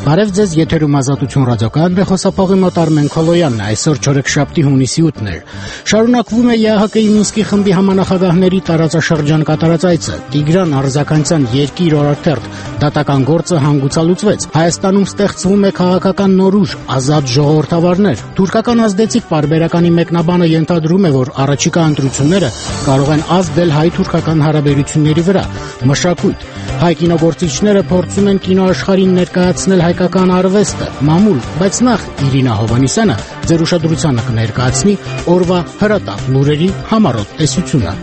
Բարև ձեզ, եթերում Ազատություն ռադիոկայանն է, խոսափողի մոտ Արմեն Քոլոյանն է, այսօր չորեքշաբթի հունիսի 8-ն է։ Շարունակվում է ԵԱՀԿ-ի Մինսկի խմբի համանախագահների տարածաշրջան կատարած այցը։ Տիգրան Արզականցյան երկիր օրաթերթ դատական գործը հանգուցալուծվեց։ Հայաստանում ստեղծվում է քաղաքական նոր ուժ, ազատ ժողովրդավարներ։ Թուրքական ազդեցիկ պարբերականի մեկնաբանը ենթադրում է, որ առաջիկա ընտրությունները կարող են ազդել հայ-թուրքական հարաբերությունների վրա։ Մշակույթ։ Հայ կինոգործիչները փորձում են կինոաշխարհին ներկայացնել հայկական արվեստը, մամուլ, բայց նախ Իրինա Հովհաննիսյանը ձեր ուշադրությանը կներկայացնի օրվա հրատապ լուրերի համառոտ տեսությունը։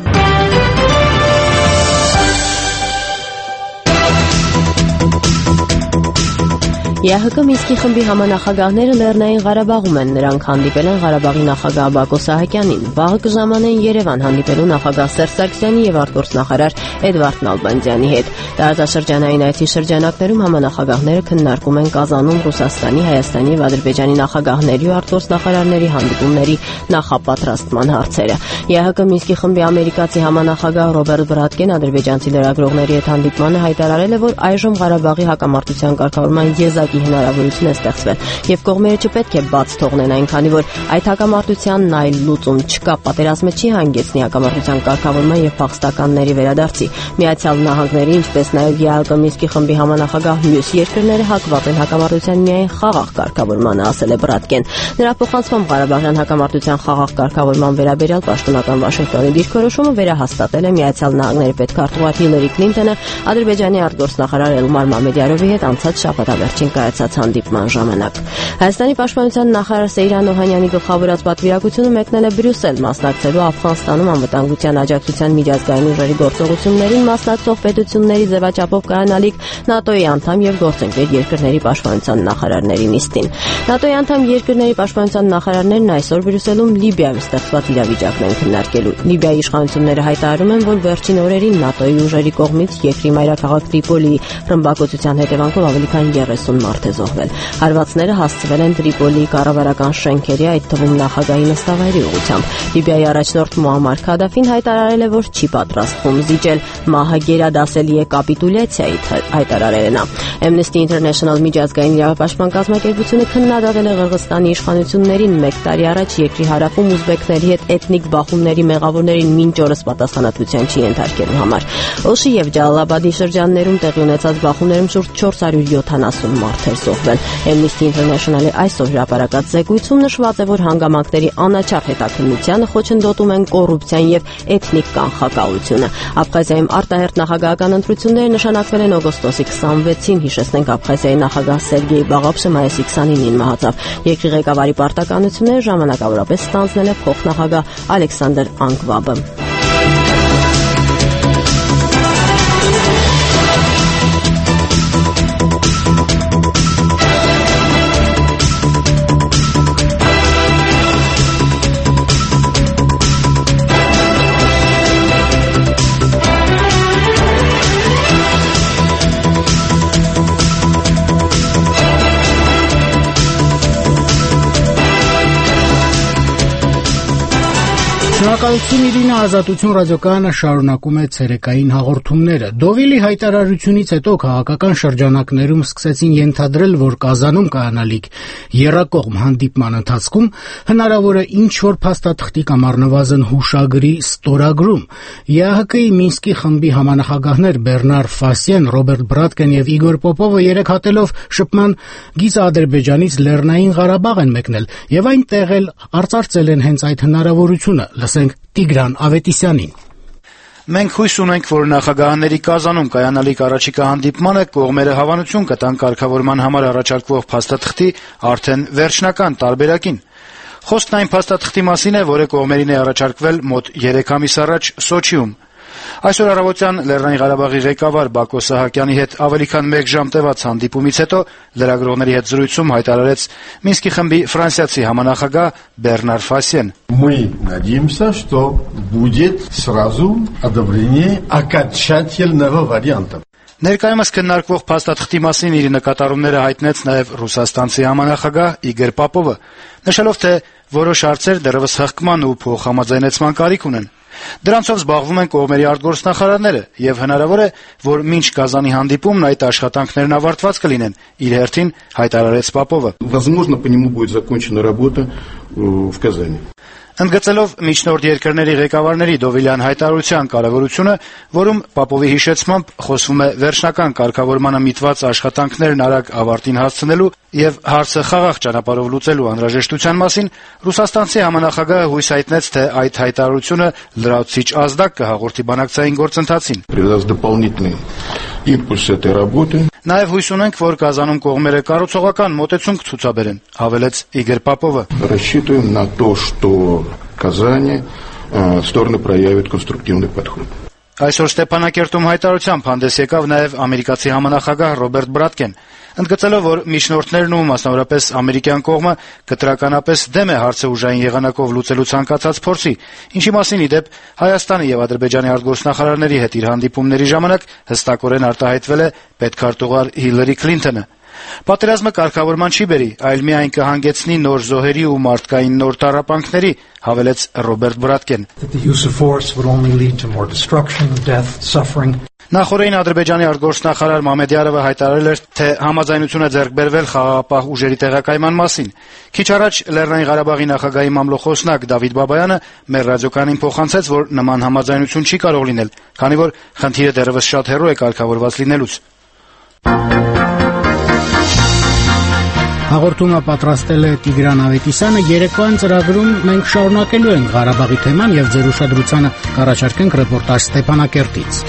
ԵԱՀԿ Մինսկի խմբի համանախագահները Լեռնային Ղարաբաղում են, նրանք հանդիպել են Ղարաբաղի նախագահ Բակո Սահակյանին, վաղը կժամանեն Երևան հանդիպելու նախագահ Սերժ Սարգսյանի եւ արտգործնախարար Էդվարդ Նալբանդյանի հետ։ Տարածաշրջանային այցի շրջանակներում համանախագահները քննարկում են Կազանում Ռուսաստանի, Հայաստանի եւ Ադրբեջանի նախագահների ու արտգործնախարարների հանդիպումների նախապատրաստման հարցերը։ ԵԱՀԿ Մինսկի խմբի ամերիկացի համանախագահ Ռոբերտ Բրատկեն ադրբեջանցի լրագրողների հետ հանդիպմանը հայտարարել է, որ այժմ Ղարաբաղի հակամարտության կարգավորման հնարավորություն է ստեղծվել եւ կողմերը չպետք է բաց թողնեն, այնքանի որ այդ հակամարտությանն այլ լուծում չկա, պատերազմը չի հանգեցնի հակամարտության կարգավորման եւ փախստականների վերադարձի։ Միացյալ Նահանգների, ինչպես նաեւ ԵԱՀԿ Մինսկի խմբի համանախագահ մյուս երկրները հակված են հակամարտության միայն խաղաղ կարգավորմանը, ասել է Բրատկեն։ Նրա փոխանցմամբ Ղարաբաղյան հակամարտության խաղաղ կարգավորման վերաբերյալ պաշտոնական Վաշինգտոնի դիրքորոշումը վերահաստատել է Միացյալ Նահանգների պետքարտուղար Հիլարի Քլինտոնը Ադրբեջանի արտգործնախարար Էլմար Մամեդյարովի հետ անցած շաբաթավերջին կայացած հանդիպման ժամանակ։ Հայաստանի պաշտպանության նախարար Սեյրան Օհանյանի գլխավորած պատվիրակությունը մեկնել է Բրյուսել, մասնակցելու Աֆղանստանում անվտանգության աջակցության միջազգային ուժերի գործողություններին մասնակցող պետությունների ձևաչափով կայանալիք ՆԱՏՕ-ի անդամ եւ գործընկեր երկրների պաշտպանության նախարարների նիստին։ ՆԱՏՕ-ի անդամ երկրների պաշտպանության նախարարներն այսօր Բրյուսելում Լիբիայում ստեղծված իրավիճակն են քննարկելու։ Լիբիայի իշխանությունները հայտարարում են, որ վերջին օրերին ՆԱՏՕ-ի ուժերի կողմից երկրի մայրաքաղաք Տրիպոլիի ռմբակոծության հետևանքով ավելի քան 30 մարդ է զոհվել։ Հարվածները հասցվել են Տրիպոլիի կառավարական շենքերի, այդ թվում նախագահի նստավայրի ուղղությամբ։ Լիբիայի առաջնորդ Մուամար Քադաֆին հայտարարել է, որ չի պատրաստվում զիջել, մահը գերադասելի է կապիտուլյացիայի, հայտարարել է նա։ Amnesty International միջազգային իրավապաշտպան կազմակերպությունը քննադատել է Ղրղստանի իշխանություններին 1 տարի առաջ երկրի հարավում ուզբեկների հետ էթնիկ բախումների մեղավորներին մինչ օրս պատասխանատվության չի ենթարկելու համար։ Օշի եւ Ջալալաբադի շրջաններում տեղի ունեցած բախումներում շուրջ 470 մարդ էր զոհվել։ Amnesty International-ի այսօր հրապարակած զեկույցում նշված է, որ հանգամանքների անաչափ հետաքննությանը խոչընդոտում են կոռուպցիան եւ էթնիկ կանխակալությունը։ Աբխազիայում արտահերթ նախագահական ընտրությունները նշանակվել են օգոստոսի 26-ին, հիշեցնենք Աբխազիայի նախագահ Սերգեյ Բաղավշը մայիսի 29-ին մահացավ։ Երկրի ղեկավարի պարտականությունները ժամանակավորապես ստանձնել է փոխնախագահ Ալեքսանդր Անկվաբը։ Շնորհակալություն Իրինա, Ազատություն ռադիոկայանը շարունակում է ցերեկային հաղորդումները։ Դովիլի հայտարարությունից հետո քաղաքական շրջանակներում սկսեցին ենթադրել, որ Կազանում կայանալիք եռակողմ հանդիպման ընթացքում հնարավոր է ինչ-որ փաստաթղթի կամ առնվազն հուշագրի ստորագրում։ ԵԱՀԿ-ի Մինսկի խմբի համանախագահներ Բեռնար Ֆասիեն, Ռոբերտ Բրատկեն եւ Իգոր Պոպովը երեք հատելով շփման գիծը Ադրբեջանից Լեռնային Ղարաբաղ են մեկնել եւ այնտեղ էլ արծարծել են հենց այդ հնարավորությունը։ Լսենք Տիգրան Ավետիսյանին։ Մենք հույս ունենք, որ նախագահների Կազանում կայանալիք առաջիկա հանդիպմանը կողմերը հավանություն կտան կարգավորման համար առաջարկվող փաստաթղթի արդեն վերջնական տարբերակին։ Խոսքն այն փաստաթղթի մասին է, որը կողմերին է առաջարկվել մոտ 3 ամիս առաջ Սոչիում։ Այսօր առավոտյան Լեռնային Ղարաբաղի ղեկավար Բակո Սահակյանի հետ ավելի քան 1 ժամ տևած հանդիպումից հետո լրագրողների հետ զրույցում հայտարարեց Մինսկի խմբի ֆրանսիացի համանախագահ Բեռնար Ֆասիեն։ Мы надеемся, что будет сразу одобрение окончательного варианта. Ներկայումս քննարկվող փաստաթղթի մասին իր նկատառումները հայտնեց նաև ռուսաստանցի համանախագահ Իգոր Պոպովը, նշելով, թե որոշ հարցեր դեռևս հղկման ու փոխհամաձայնեցման կարիք ունեն։ Դրանցով զբաղվում են կողմերի արտգործնախարարները, եւ հնարավոր է, որ մինչ Կազանի հանդիպումն այդ աշխատանքներն ավարտված կլինեն, իր հերթին հայտարարեց Պապովը։ Возможно, по нему будет закончена работа в Казани. Ընդգծելով միջնորդ երկրների ղեկավարների Դովիլյան հայտարարության կարևորությունը, որում Պապովի հիշեցմամբ խոսվում է վերջնական կարգավորմանը միտված աշխատանքներն արագ ավարտին հասցնելու եւ հարցը խաղաղ ճանապարհով լուծելու անհրաժեշտության մասին, ռուսաստանցի համանախագահը հույս հայտնեց, թե այդ հայտարարությունը լրացուցիչ ազդակ կհաղորդի բանակցային գործընթացին։ Придаст дополнительный импульс этой работы. Նաեւ հույս ունենք, որ Կազանում կողմերը կառուցողական մոտեցում կցուցաբերեն, հավելեց Իգոր Պապովը։ Рассчитываем на то, что в Казани стороны проявят конструктивный подход. Այսօր Ստեփանակերտում հայտարարությամբ հանդես եկավ նաև ամերիկացի համանախագահ Ռոբերտ Բրատկեն, ընդգծելով, որ միջնորդներն ու մասնավորապես ամերիկյան կողմը կտրականապես դեմ է հարցը ուժային եղանակով լուծելու ցանկացած փորձի, ինչի մասին, ի դեպ, Հայաստանի եւ Ադրբեջանի արտգործնախարարների հետ իր հանդիպումների ժամանակ հստակորեն արտահայտվել է պետքարտուղար Հիլարի Քլինթոնը։ Պատերազմը կարգավորման չի բերի, այլ միայն կհանգեցնի նոր զոհերի ու մարդկային նոր տառապանքների, հավելեց Ռոբերտ Բրատկեն։ Նախորդին Ադրբեջանի արտգործնախարար Մամեդյարովը հայտարարել էր, թե համաձայնություն է ձեռք բերվել խաղաղապահ ուժերի տեղակայման մասին։ Քիչ առաջ Լեռնային Ղարաբաղի նախագահի մամլոխոսնակ Դավիթ Բաբայանը մեր ռադիոկայանին փոխանցեց, որ նման համաձայնություն չի կարող լինել, քանի որ խնդիրը դեռևս շատ հեռու է կարգավորված լինելուց։ Հաղորդումը պատրաստել է Տիգրան Ավետիսյանը։ Երեկոյան ծրագրում մենք շարունակելու ենք Ղարաբաղի թեման եւ ձեր ուշադրությանը կառաջարկենք ռեպորտաժ Ստեփանակերտից։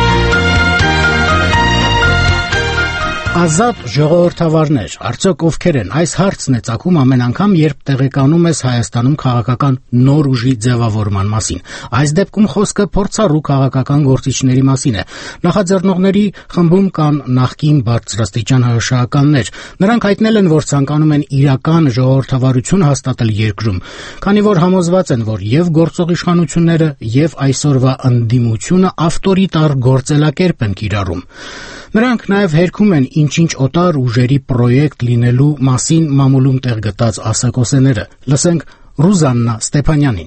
Ազատ ժողովրդավարներ, արդյոք ովքեր են, այս հարցն է ծագում ամեն անգամ, երբ տեղեկանում ես Հայաստանում քաղաքական նոր ուժի ձևավորման մասին։ Այս դեպքում խոսքը փորձառու քաղաքական գործիչների մասին է։ Նախաձեռնողների խմբում կան նախկին բարձրաստիճան ՀՀՇ-ականներ։ Նրանք հայտնել են, որ ցանկանում են իրական ժողովրդավարություն հաստատել երկրում, քանի որ համոզված են, որ եւ գործող իշխանությունները եւ այսօրվա ընդդիմությունը ավտորիտար գործելակերպ են կիրառում։ Նրանք նաև հերքում են ինչ-ինչ օտար ուժերի պրոյեկտ լինելու մասին մամուլում տեղ գտած ասակոսեները։ Լսենք Ռուզաննա Ստեփանյանին։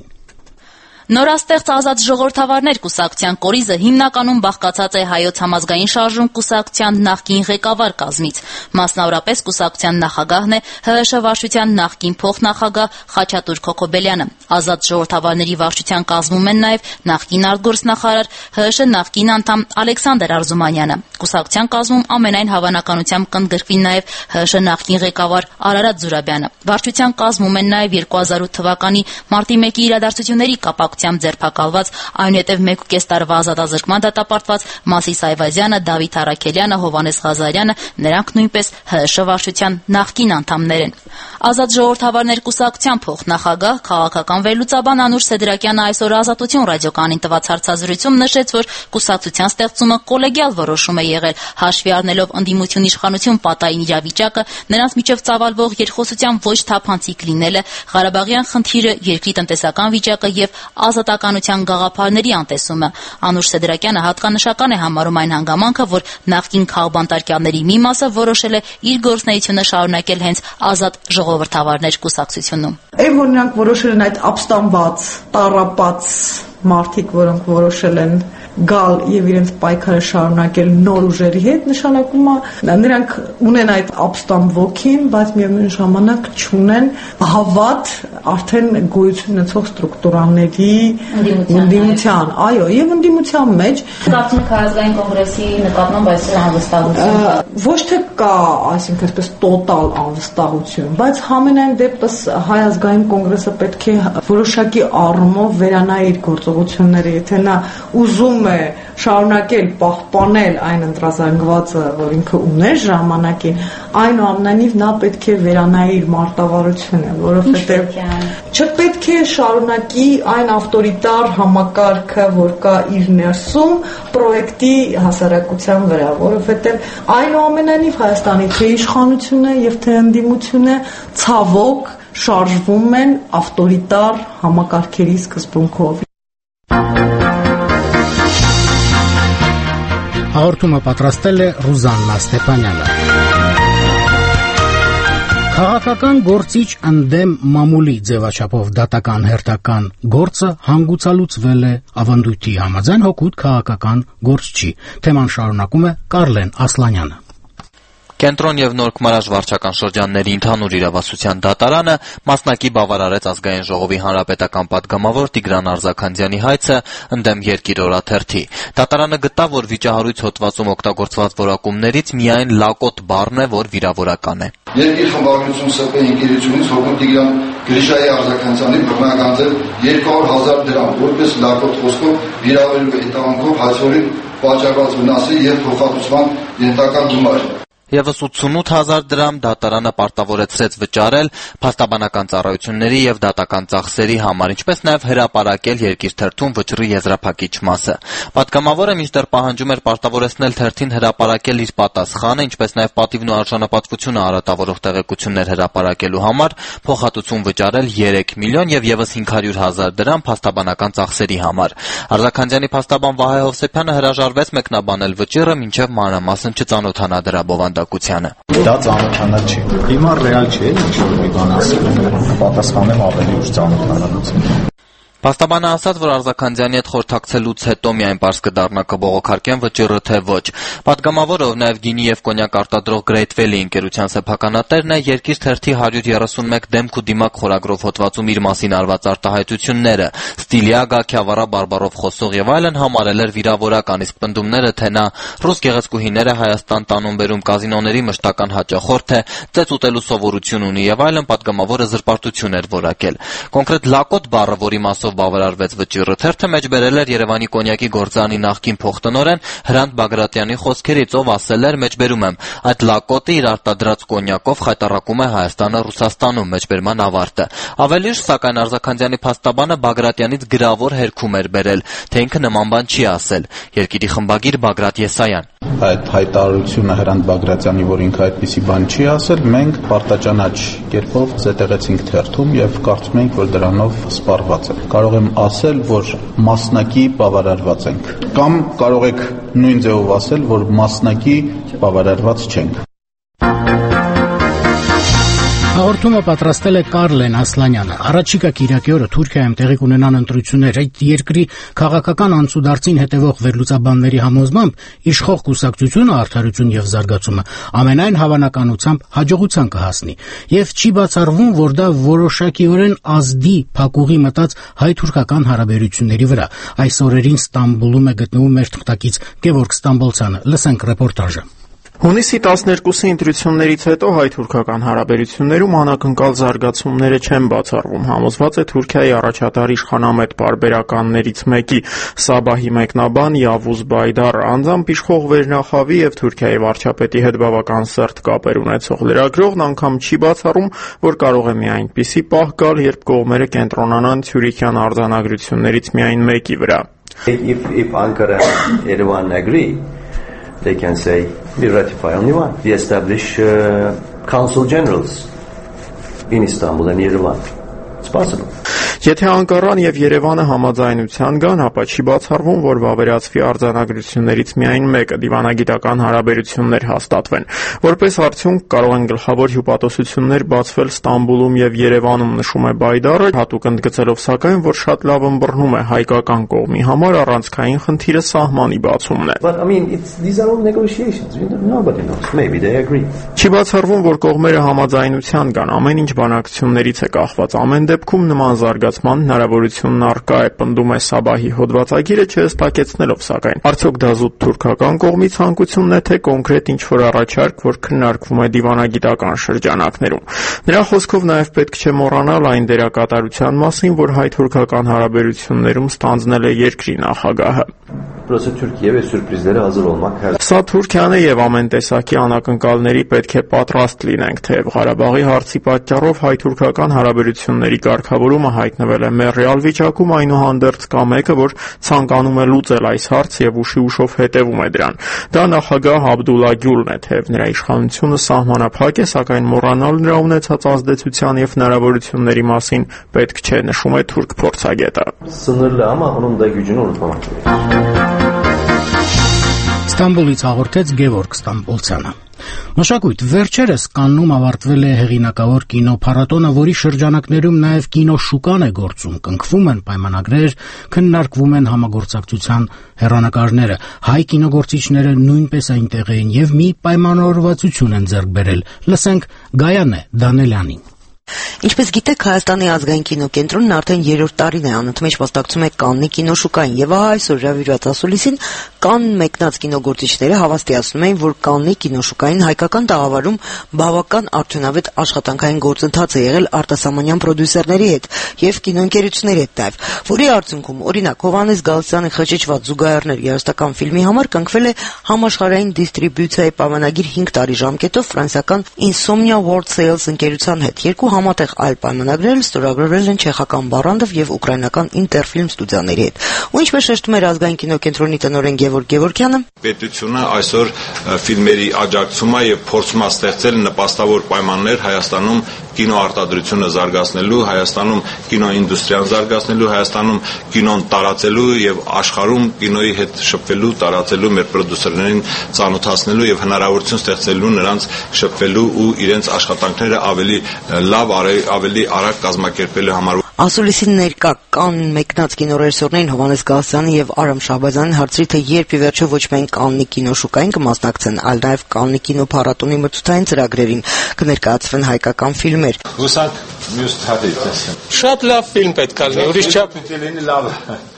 Նորաստեղծ ազատ ժողովրդավարներ կուսակցության կորիզը հիմնականում բաղկացած է Հայոց համազգային շարժում կուսակցության նախկին ղեկավար կազմից։ Մասնավորապես կուսակցության նախագահն է ՀՀՇ վարչության նախկին փոխնախագահ Խաչատուր Քոքոբելյանը։ Ազատ ժողովրդավարների վարչության կազմում են նաև նախկին արտգործնախարար ՀՀՇ նախկին անդամ Ալեքսանդր Արզումանյանը։ Կուսակցության կազմում ամենայն հավանականությամբ կընդգրկվի նաև ՀՀՇ նախկին ղեկավար Արարատ Զուրաբյանը։ Վարչության կազմում են նաև 2008 թվականի մարտի 1-ի իրադարձությունների կապակցությամբ ձերբակալված, այնուհետև 1.5 տարվա ազատազրկման դատապարտված Մասիս Այվազյանը, Դավիթ Առաքելյանը, Հովհաննես Ղազարյանը, նրանք նույնպես ՀՀՇ վարչության նախկին անդամներ են։ Ազատ ժողովրդավարներ կուսակցության փոխնախագահ քաղաքական վերլուծաբան Անուշ Սեդրակյանը այսօր Ազատություն ռադիոկայանին տված հարցազրույցում նշեց, որ կուսակցության ստեղծումը կոլեգիալ որոշում է եղել, հաշվի առնելով ընդդիմություն իշխանություն պատային իրավիճակը, նրանց միջև ծավալվող երկխոսության ոչ թափանցիկ լինելը, Ղարաբաղյան խնդիրը, երկրի տնտեսական վիճակը եւ ազատականության գաղափարների անտեսումը։ Անուշ Սեդրակյանը հատկանշական է համարում այն հանգամանքը, որ նախկին քաղբանտարկյանների մի մասը որոշել է իր գործունեությունը շարունակել հենց Ազատ ժողովրդավարներ կուսակցությունում։ Այն որ նրանք որոշել են այդ ապստամբած, տառապած մարդիկ, որոնք որոշել են գալ եւ իրենց պայքարը շարունակել նոր ուժերի հետ, նշանակում է նրանք ունեն այդ ապստամբ ոգին, բայց միևնույն ժամանակ չունեն հավատ արդեն գոյություն ունեցող ստրուկտուրաների ընդդիմության, այո, եւ ընդդիմության մեջ Կարծում եք Հայազգային կոնգրեսի նկատմամբ այսօր անվստահություն ոչ թե կա, այսինքն այսպես տոտալ անվստահություն, բայց համենայն դեպս Հայազգային կոնգրեսը պետք է որոշակի առումով վերանայի իր գործողությունները, եթե նա ուզում է շարունակել պահպանել այն ընտրազանգվածը, որ ինքը ուներ ժամանակին, այնուամենայնիվ նա պետք է վերանայի իր մարտավարությունը, որովհետև չպետք է շարունակի այն ավտորիտար համակարգը, որ կա իր ներսում պրոյեկտի հասարակության վրա, որովհետև այնուամենայնիվ Հայաստանի թե իշխանությունը եւ թե ընդդիմությունը ցավոք շարժվում են ավտորիտար համակարգերի սկզբունքով։ Հաղորդումը պատրաստել է Ռուզաննա Ստեփանյանը։ Քաղաքական գործիչ ընդդեմ մամուլի ձևաչափով դատական հերթական գործը հանգուցալուծվել է ավանդույթի համաձայն հօգուտ քաղաքական գործչի։ Թեման շարունակում է Կարլեն Ասլանյանը։ Կենտրոն եւ Նորքմարաշ վարչական շրջանների ընդհանուր իրավասության դատարանը մասնակի բավարարեց Ազգային ժողովի հանրապետական պատգամավոր Տիգրան Արզաքանդյանի հայցը ընդդեմ Երկիր օրաթերթի։ Դատարանը գտավ, որ վիճահարույց հոդվածում օգտագործված որակումներից միայն լակոտ բառն է, որ վիրավորական է։ Երկիր խմբագրություն ՍՊ ընկերությունից հոկոտ Տիգրան Գրիշայի Արզաքանդյանի բռնականձել 200,000 դրամ, որպես լակոտ խոսքով վիրավորելու հետևանքով հաջորդին պատճառված վնասի եւ փոխհատուցման ենթակա գումար։ Եվս 88,000 դրամ դատարանը պարտավորեցրեց վճարել փաստաբանական ծառայությունների եւ դատական ծախսերի համար, ինչպես նաեւ հրապարակել Երկիր թերթում վճռի եզրափակիչ մասը։ Պատգամավորը մինչդեռ պահանջում էր պարտավորեցնել թերթին հրապարակել իր պատասխանը, ինչպես նաեւ պատիվն ու արժանապատվությունը արատավորող տեղեկություններ հրապարակելու համար փոխհատուցում վճարել 3 միլիոն եւ եւս 500,000 դրամ փաստաբանական ծախսերի համար։ Արզաքանդյանի փաստաբան Վահե Հովսեփյանը հրաժարվեց մեկնաբանել վճիռը, մինչեւ մանրամասն չծանոթանա դրա բովանդակությանը։ Դա ծանոթանալ չի։ Հիմա ռեալ չէ, ինչ-որ մի բան ասել, պատասխանեմ ավելի ուշ ծանոթանալուց։ Փաստաբանը ասաց, որ Արզաքանդյանի հետ խորհրդակցելուց հետո միայն պարզ կդառնա կբողոքարկեն վճիռը թե ոչ։ Պատգամավորը, ով նաև գինի եւ կոնյակ արտադրող Great Valley ընկերության սեփականատերն է, Երկիր թերթի 131 դեմք ու դիմակ խորագրով հոդվածում իր մասին արված արտահայտությունները, Ստիլիագա, Քյավառա բարբառով խոսող եւ այլն համարել էր վիրավորական, իսկ պնդումները, թե նա ռուս գեղեցկուհիները Հայաստան տանում բերում կազինոների մշտական հաճախորդ է, ծեծ ուտելու սովորություն ունի եւ այլն, պատգամավորը զրպարտություն էր որակել։ Կոնկրետ լակոտ բառը, որի մասով բավարարվեց վճիռը, թերթը մեջ բերել էր Երևանի կոնյակի գործարանի նախկին փոխտնօրեն Հրանտ Բագրատյանի խոսքերից, ով ասել էր, մեջբերում եմ, այդ լակոտը իր արտադրած կոնյակով խայտառակում է Հայաստանը Ռուսաստանում, մեջբերման ավարտը։ Ավելի ուշ, սակայն Արզաքանդյանի փաստաբանը Բագրատյանից գրավոր հերքում էր բերել, թե ինքը նման բան չի ասել։ Երկիրի խմբագիր Բագրատ Եսայան։ Այդ հայտարարությունը Հրանտ Բագրատյանի, որ ինքը այդպիսի բան չի ասել, մենք պարտաճանաչ կերպով զետեղեցինք թերթում եւ կարծում ենք, որ դրանով սպառված ենք։ Կարող եմ ասել, որ մասնակի բավարարված ենք, կամ կարող եք նույն ձևով ասել, որ մասնակի բավարարված չենք։ Հաղորդումը պատրաստել է Կարլեն Ասլանյանը։ Առաջիկա կիրակի օրը Թուրքիայում տեղի կունենան ընտրություններ։ Այդ երկրի քաղաքական անցուդարձին հետևող վերլուծաբանների համոզմամբ իշխող կուսակցությունը Արդարություն եւ զարգացումը ամենայն հավանականությամբ հաջողության կհասնի եւ չի բացառվում, որ դա որոշակիորեն ազդի փակուղի մտած հայ-թուրքական հարաբերությունների վրա։ Այս օրերին Ստամբուլում է գտնվում մեր թղթակից Գևորգ Ստամբոլցյանը։ Լսենք ռեպորտաժը։ Հունիսի 12-ի ընտրություններից հետո հայ-թուրքական հարաբերություններում անակնկալ զարգացումները չեն բացառվում, համոզված է Թուրքիայի առաջատար իշխանամետ պարբերականներից մեկի Սաբահի մեկնաբան Yavuz Baydar, անձամբ իշխող վերնախավի եւ Թուրքիայի վարչապետի հետ բավական սերտ կապեր ունեցող լրագրողն անգամ չի բացառում, որ կարող է մի այնպիսի պահ գալ, երբ կողմերը կենտրոնանան Թյուրքյան արձանագրություններից միայն մեկի վրա։ If Ankara and Yerevan agree, they can say we ratify only one. We establish consul generals in Istanbul and Yerevan. It's possible. Եթե Անկարան եւ Երևանը համաձայնության գան, ապա չի բացառվում, որ վավերացվի արձանագրություններից միայն մեկը դիվանագիտական հարաբերություններ հաստատվեն։ Որպես արդյունք կարող են գլխավոր հյուպատոսություններ բացվել Ստամբուլում եւ Երևանում, նշում է Բայդարը, հատուկ ընդգծելով սակայն, որ շատ լավ ըմբռնում է հայկական կողմի համար առանցքային խնդիրը սահմանի բացումն է։ But I mean, these are all negotiations. Nobody knows. Maybe they agree. Չի բացառվում, որ կողմերը համաձայնության գան, ամեն ինչ բանակցություններից է կախված։ Ամեն դեպքում նման զարգացման հնարավորությունն առկա է, պնդում է Սաբահի հոդվածագիրը, չհստակեցնելով սակայն։ Արդյոք դա զուտ թուրքական կողմի ցանկությունն է, թե կոնկրետ ինչ-որ առաջարկ, որ քննարկվում է դիվանագիտական շրջանակներում։ Նրա խոսքով նաև պետք չէ մոռանալ այն դերակատարության մասին, որ հայ-թուրքական հարաբերություններում ստանձնել է երկրի նախագահը։ Burası Türkiye ve sürprizlere hazır olmak her. Սա Թուրքիան է եւ ամեն տեսակի անակնկալների պետք է պատրաստ լինենք, թեև Ղարաբաղի հարցի պատճառով հայ-թուրքական հարաբերությունների կարգավորումը հայտնվել է մեռյալ վիճակում, այնուհանդերձ կա մեկը, որ ցանկանում է լուծել այս հարցը եւ ուշի-ուշով հետեւում է դրան։ Դա նախագահ Աբդուլլա Գյուլն է, թեև նրա իշխանությունը սահմանափակ է, սակայն մոռանալ նրա ունեցած ազդեցության եւ հնարավորությունների մասին պետք չէ, նշում է թուրք փորձագետը։ Sınırlı ama onun da gücünü unutmamak gerekiyor. Ստամբուլից հաղորդեց Գևորգ Ստամբոլցյանը։ Մշակույթ, վերջերս Կաննում ավարտվել է հեղինակավոր կինոփառատոնը, որի շրջանակներում նաև կինոշուկան է գործում, կնքվում են պայմանագրեր, քննարկվում են համագործակցության հեռանկարները։ Հայ կինոգործիչները նույնպես այնտեղ էին եւ մի պայմանավորվածություն են ձեռք բերել։ Լսենք Գայանե Դանելյանին։ Ինչպես գիտեք, Հայաստանի ազգային կինոկենտրոնն արդեն 3-րդ տարին է անընդմեջ մասնակցում է Կաննի կինոշուկային, եւ այսօր հրավիրված ասուլիսին Կանն մեկնած կինոգործիչները հավաստիացնում էին, որ Կաննի կինոշուկային հայկական տաղավարում բավական արդյունավետ աշխատանքային գործընթաց է եղել արտասահմանյան պրոդյուսերների հետ եւ կինոընկերությունների հետ նաեւ, որի արդյունքում, օրինակ, Հովհաննես Գալստյանի խճճված Զուգահեռներ երաժշտական ֆիլմի համար կնքվել է համաշխարհային դիստրիբյուցիայի պայմանագիր 5 տարի ժամկետով ֆրանսիական Insomnia World Sales ընկերության հետ։ Երկու համատեղ այլ պայմանագրեր ստորագրվել են չեխական Բարանդով եւ ուկրաինական Ինտերֆիլմ ստուդիաների հետ։ Ու ինչպես շեշտում էր ազգային կինոկենտրոնի տնօրեն Գևորգ Գևորգյանը, պետությունը այսօր ֆիլմերի աջակցում է եւ փորձում է ստեղծել նպաստավոր պայմաններ Հայաստանում կինոարտադրությունը զարգացնելու, Հայաստանում կինոինդուստրիան զարգացնելու, Հայաստանում կինոն տարածելու եւ աշխարհում կինոյի հետ շփվելու, տարածելու, մեր պրոդյուսերներին ծանոթացնելու եւ հնարավորություն ստեղծելու նրանց շփվելու ու իրենց աշխատանքները ավելի լավ, ավելի արագ կազմակերպելու համար։ Ասուլիսին ներկա Կանն մեկնած կինոռեժիսորներին Հովհաննես Գալստյանի եւ Արամ Շահբազյանին հարցրի, թե երբ ի վերջո ոչ միայն Կաննի կինոշուկային կմասնակցեն, այլ նաեւ Կաննի կինոփառատոնի մրցութային ծրագրերին կներկայացվեն հայկական ֆիլմեր։ Հուսանք մյուս տարի տեսնենք։ Շատ լավ ֆիլմ պետք է լինի, ուրիշ չափ լինի լավ։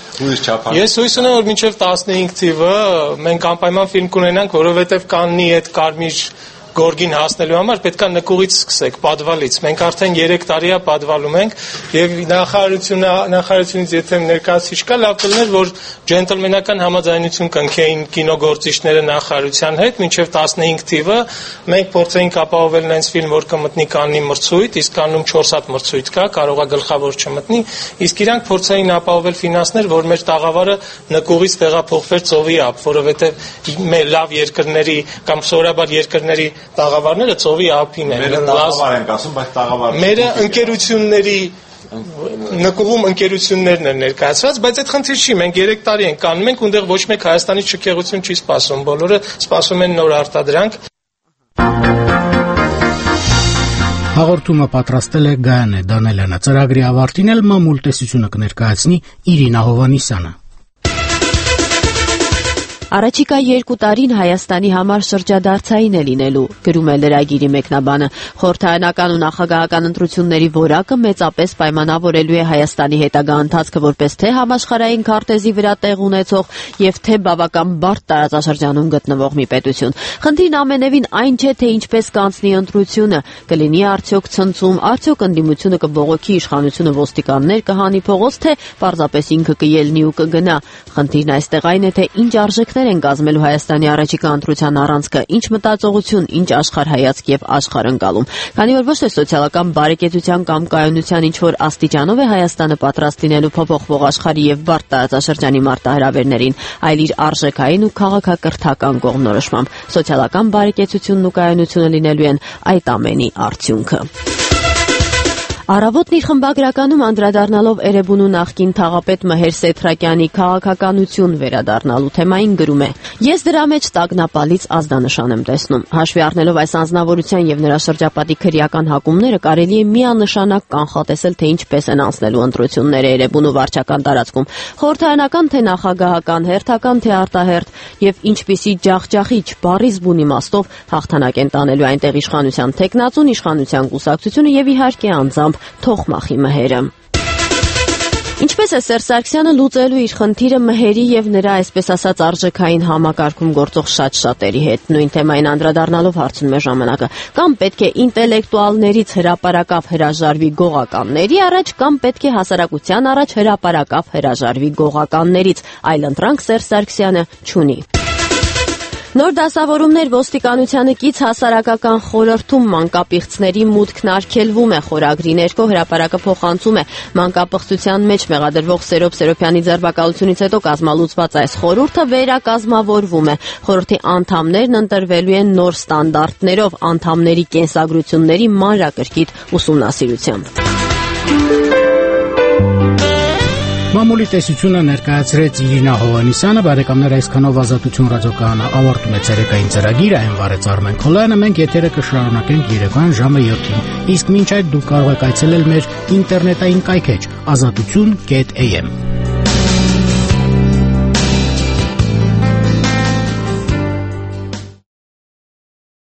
Ես հույս ունեմ, որ մինչև 15 թիվը մենք անպայման ֆիլմ կունենանք, որովհետեւ Կաննի այդ կարմիր գորգին հասնելու համար պետք է նկուղից սկսեք, պատվալից։ Մենք արդեն 3 տարի է պատվալում ենք եւ նախարարությունից եթե ներկայացուցիչ կա, լավ կլիներ, որ ջենտլմենական համաձայնություն կնքեին կինոգործիչները նախարարության հետ, մինչեւ 15 թիվը մենք փորձեինք ապահովել նենց ֆիլմ, որ կմտնի Կաննի մրցույթ, իսկ Կաննում 4 հատ մրցույթ կա, կարող է գլխավոր չմտնի, իսկ իրանք փորձեին ապահովել ֆինանսներ, որ մեր տաղավարը նկուղից տեղափոխվեր ծովի ափ, որովհետեւ մեր լավ երկրների կամ սովորաբար երկրների տաղավարները ծովի ափին են։ Մեր տաղավար ենք ասում, բայց տաղավար։ Մեր ընկերությունների նկուղում ընկերություններն են ներկայացված, բայց այդ խնդիր չի, մենք 3 տարի ենք կանում ենք, ունդեղ ոչ մեկ Հայաստանից շքեղություն չի սպասում, բոլորը սպասում են նոր արտադրանք։ Հաղորդումը պատրաստել է Գայանե Դանելյանը, ծրագրի ավարտին էլ մամուլ տեսությունը կներկայացնի Իրինա Հովհաննիսյանը։ Առաջիկա 2 տարին Հայաստանի համար շրջադարձային է լինելու, գրում է լրագիրի մեկնաբանը։ Խորհրդարանական ու նախագահական ընտրությունների որակը մեծապես պայմանավորելու է Հայաստանի հետագա ընթացքը որպես թե համաշխարհային քարտեզի վրա տեղ ունեցող եւ թե բավական բարդ տարածաշրջանում գտնվող մի պետություն։ Խնդիրն ամենևին այն չէ, թե ինչպես կանցնի ընտրությունը, կլինի արդյոք ցնցում, արդյոք ընդդիմությունը կբողոքի, իշխանությունը ոստիկաններ կհանի փողոց, թե պարզապես ինքը կելնի ու կգնա։ Խնդիրն այստեղ այն է, թե ինչ արժեք են կազմելու Հայաստանի առաջիկա ընտրության առանցքը, ինչ մտածողություն, ինչ աշխարհայացք եւ աշխարհընկալում։ Քանի որ ոչ թե սոցիալական բարեկեցության կամ կայունության ինչ որ աստիճանով է Հայաստանը պատրաստ լինելու փոփոխվող աշխարհի եւ բարդ տարածաշրջանի մարտահրավերներին, այլ իր արժեքային ու քաղաքակրթական կողմնորոշմամբ։ Սոցիալական բարեկեցությունն ու կայունությունը լինելու են այդ ամենի արդյունքը։ Առավոտն իր խմբագրականում անդրադառնալով Էրեբունու նախկին թաղապետ Մհեր Սեթրակյանի քաղաքականություն վերադառնալու թեմային գրում է. Ես դրա մեջ տագնապալից ազդանշան եմ տեսնում։ Հաշվի առնելով այս անձնավորության եւ նրա շրջապատի քրեական հակումները, կարելի է միանշանակ կանխատեսել, թե ինչպես են անցնելու ընտրությունները Էրեբունու վարչական տարածքում, խորհրդարանական թե նախագահական, հերթական թե արտահերթ, եւ ինչպիսի ջախջախիչ բառից բուն իմաստով հաղթանակ են տանելու այնտեղ իշխանության թեկնածուն, իշխանության կուսակցությունը եւ իհարկե անձամբ Թոխմախի Մհերը։ Ինչպես է Սերժ Սարգսյանը լուծելու իր խնդիրը Մհերի եւ նրա այսպես ասած արժեքային համակարգում գործող շատ-շատերի հետ։ Նույն թեմային անդրադառնալով հարցնում է ժամանակը. կամ պետք է ինտելեկտուալներից հրապարակավ հրաժարվի գողականների առաջ, կամ պետք է հասարակության առաջ հրապարակավ հրաժարվի գողականներից։ Այլ ընտրանք Սերժ Սարգսյանը չունի։ Նոր դասավորումներ ոստիկանությանը կից հասարակական խորհրդում մանկապիղծների մուտքն արգելվում է, խորագրի ներքո հրապարակը փոխանցում է մանկապղծության մեջ մեղադրվող Սերոբ Սերոբյանի ձերբակալությունից հետո կազմալուծված այս խորհուրդը վերակազմավորվում է։ Խորհրդի անդամներն ընտրվելու են նոր ստանդարտներով, անդամների կենսագրությունների մանրակրկիտ ուսումնասիրությամբ։ Մամուլի տեսությունը ներկայացրեց Իրինա Հովհաննիսյանը, բարեկամներ, այսքանով Ազատություն ռադիոկայանը ավարտում է ցերեկային ծրագիրը, այն վարեց Արմեն Քոլյանը, մենք եթերը կշարունակենք երեկոյան ժամը 7-ին, իսկ մինչ այդ դուք կարող եք այցելել մեր ինտերնետային կայքեջ azatutun.am